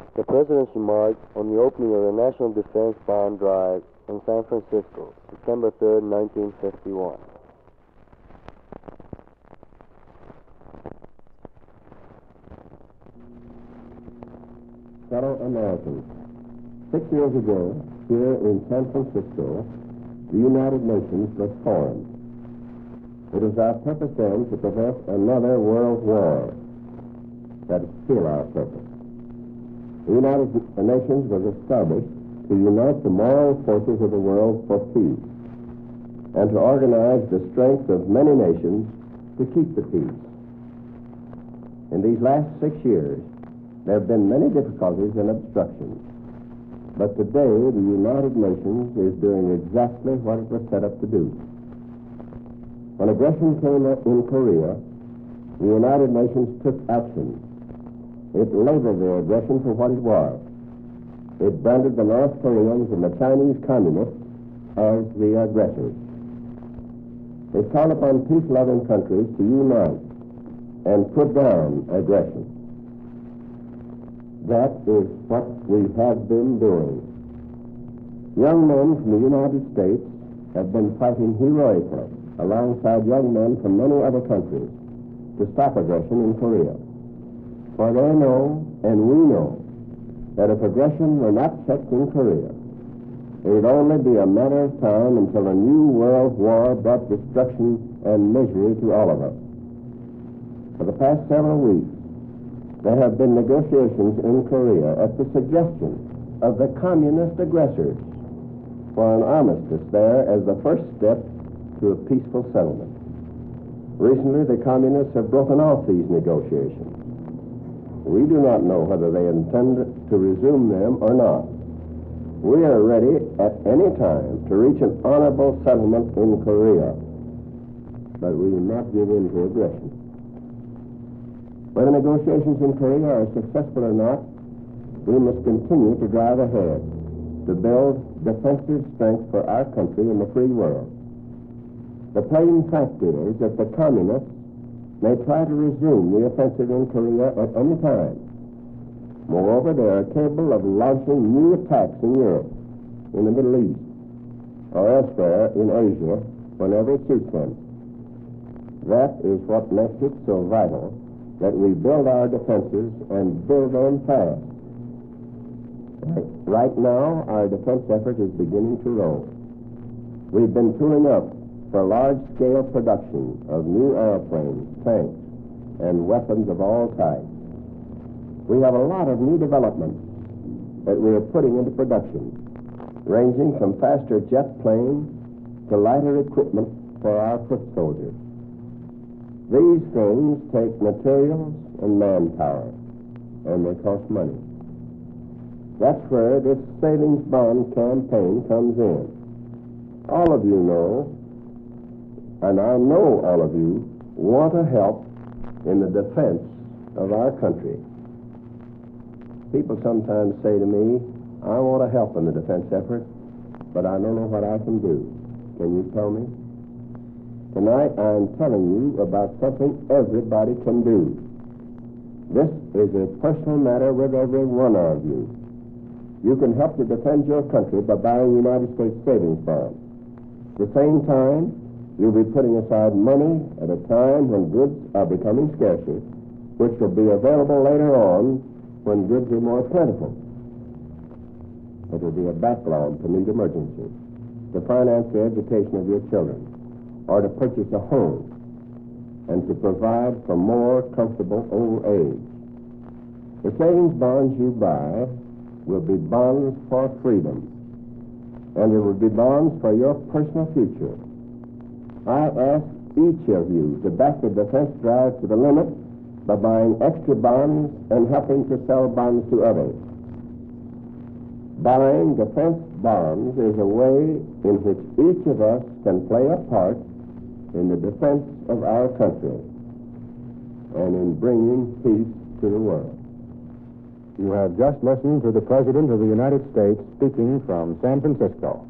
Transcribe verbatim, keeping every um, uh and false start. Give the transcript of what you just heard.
The President's remarks on the opening of the National Defense Bond Drive in San Francisco, September third, nineteen fifty-one. Fellow Americans, six years ago, here in San Francisco, the United Nations was formed. It is our purpose then to prevent another world war. That is still our purpose. The United Nations was established to unite the moral forces of the world for peace and to organize the strength of many nations to keep the peace. In these last six years, there have been many difficulties and obstructions, but today the United Nations is doing exactly what it was set up to do. When aggression came up in Korea, the United Nations took action. It labeled the aggression for what it was. It branded the North Koreans and the Chinese communists as the aggressors. It called upon peace-loving countries to unite and put down aggression. That is what we have been doing. Young men from the United States have been fighting heroically alongside young men from many other countries to stop aggression in Korea. For they know, and we know, that if aggression were not checked in Korea, it would only be a matter of time until a new world war brought destruction and misery to all of us. For the past several weeks, there have been negotiations in Korea at the suggestion of the communist aggressors for an armistice there as the first step to a peaceful settlement. Recently, the communists have broken off these negotiations. We do not know whether they intend to resume them or not. We are ready at any time to reach an honorable settlement in Korea, but we will not give in to aggression. Whether negotiations in Korea are successful or not, we must continue to drive ahead to build defensive strength for our country and the free world. The plain fact is that the communists may try to resume the offensive in Korea at any time. Moreover, they are capable of launching new attacks in Europe, in the Middle East, or elsewhere in Asia whenever it suits them. That is what makes it so vital that we build our defenses and build them fast. Right now, our defense effort is beginning to roll. We've been tooling up for large-scale production of new airplanes, tanks, and weapons of all types. We have a lot of new developments that we are putting into production, ranging from faster jet planes to lighter equipment for our foot soldiers. These things take materials and manpower, and they cost money. That's where this savings bond campaign comes in. All of you know, and I know all of you, want to help in the defense of our country. People sometimes say to me, I want to help in the defense effort, but I don't know what I can do. Can you tell me? Tonight, I'm telling you about something everybody can do. This is a personal matter with every one of you. You can help to defend your country by buying United States savings bonds. At the same time, you'll be putting aside money at a time when goods are becoming scarcer, which will be available later on when goods are more plentiful. It will be a backload to meet emergencies, to finance the education of your children, or to purchase a home, and to provide for more comfortable old age. The savings bonds you buy will be bonds for freedom, and it will be bonds for your personal future. I ask each of you to back the defense drive to the limit by buying extra bonds and helping to sell bonds to others. Buying defense bonds is a way in which each of us can play a part in the defense of our country and in bringing peace to the world. You have just listened to the President of the United States speaking from San Francisco.